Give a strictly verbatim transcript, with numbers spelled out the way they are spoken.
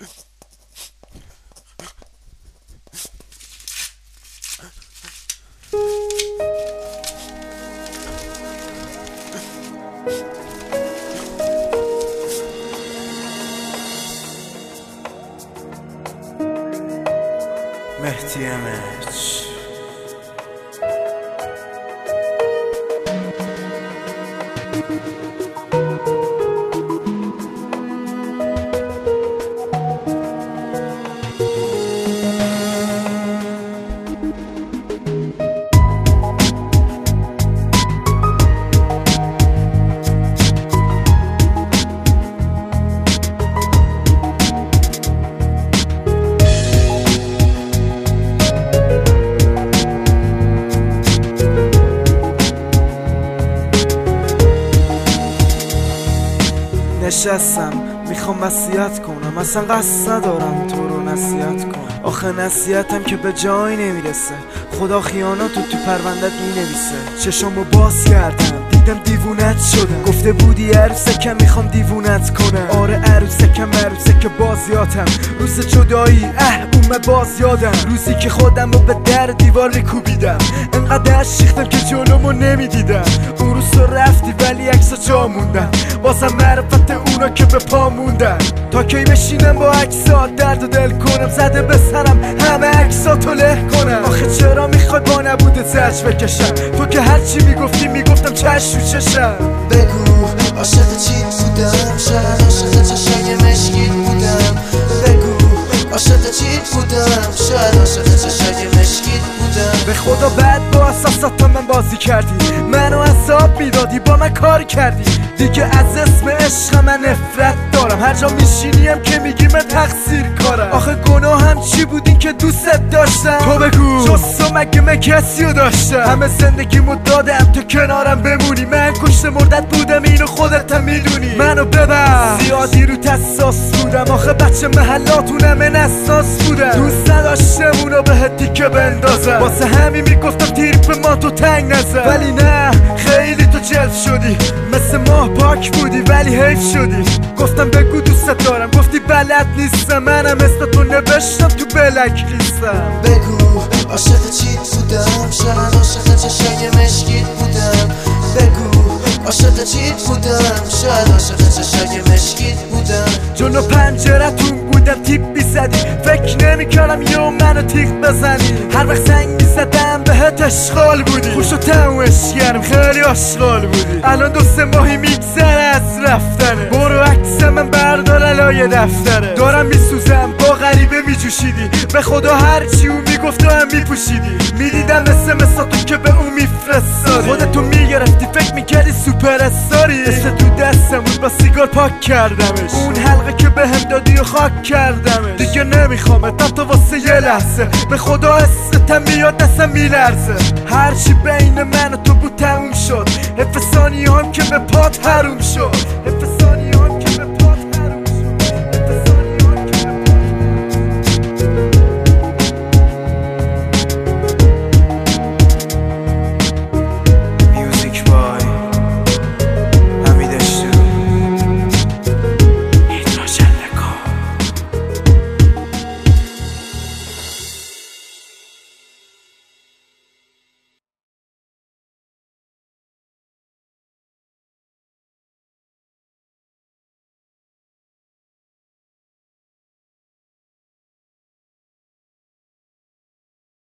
مهدی امچ نشستم میخوام وصیت کنم، اصلا قصد ندارم تو رو نصیحت کنم. آخه نصیحتم که به جایی نمیرسه، خدا خیاناتو تو پروندت مینویسه. چشامو باز کردم دیدم دیوونت شدم، گفته بودی عروسکم میخوام دیوونت کنم. آره عروسکم عروسک بازیاتم، روز جدایی اه اومد باز یادم. روزی که خودم رو به در دیوار میکوبیدم، انقدر شیختم که جلومو نمیدیدم. اون روز تو رفتی ولی عکسا جا موندن، بازم معرفت اونا که به پا موندن. تا کی بشینم با عکسات درد و دل کنم، زده به سرم همه عکساتو له کنم. آخه چرا میخوای با نبوده زجر بکشم؟ تو که هرچی میگفتی میگفتم چشم و چشم. بگو عاشق چیت بودم، شاید عاشق چشای مشکیت بودم. بگو عاشق چیت بودم، شاید عاشق چشای مشکیت بودم. به خدا بعد با احساسات من بازی کردی، منو عذاب میدادی با من کار کردی. دیگه از اسم عشق من نفرت دارم، هر جا میشینیم که میگی من تقصیر کارم. آخه گناهم چی بود این که دوستت داشتم؟ تو بگو جز تو مگه من کسیو داشتم؟ همه زندگیمو دادم تو کنارم بمونی، من کشته مردت بودم اینو خودت هم میدونی. منو ببر زیادی رو حساس بودم، آخه بچه محلاتونم من اساس بودم. دوست نداشتم اونو بهت تیکه بندازم، واسه همین میگفتم تریپ ما تو تنگ نزن. ولی نه خیلی تو جلد شدی، مثل ماه پاک بودی ولی حیف شدی. گفتم بگو دوستت دارم، گفتی بلد نیستم، منم اسم تو نوشتم تو بلک لیستم. بگو عاشق چیت بودم، شاید عاشق چشای مشکیت بودم. بگو عاشق چیت بودم، شاید عاشق چشای مشکیت بودم. جلو پنجرتون بودم تیپ میزدی، فکر نمیکردم یه منو تیغ بزنی. هر وقت زنگ میزدم بهت اشغال بودی، خوشو تمومش کردم خیلی اشغال بودی. الان دو سه ماهی میگذره از رفتنه، برو عکس من بردار الای دفتره. دارم میسوزم با غریبه میجوشیدی، به خدا هرچی اون میگفت هم میپوشیدی. میدیدم مثل مثل تو که به اون میفرستادی، خودتو میگرفتی فکر میکردی سوپر استاری. مثل تو دستم بود با سیگار پاک کردمش، اون حلقه که بهم دادی و خاک کردمش. دیگه نمیخوامت حتی واسه یه لحظه، به خدا حستم میاد دستم میلرزه. هرچی بین من و تو بود تموم شد، حرف ثانیه هم که به پات حروم شد.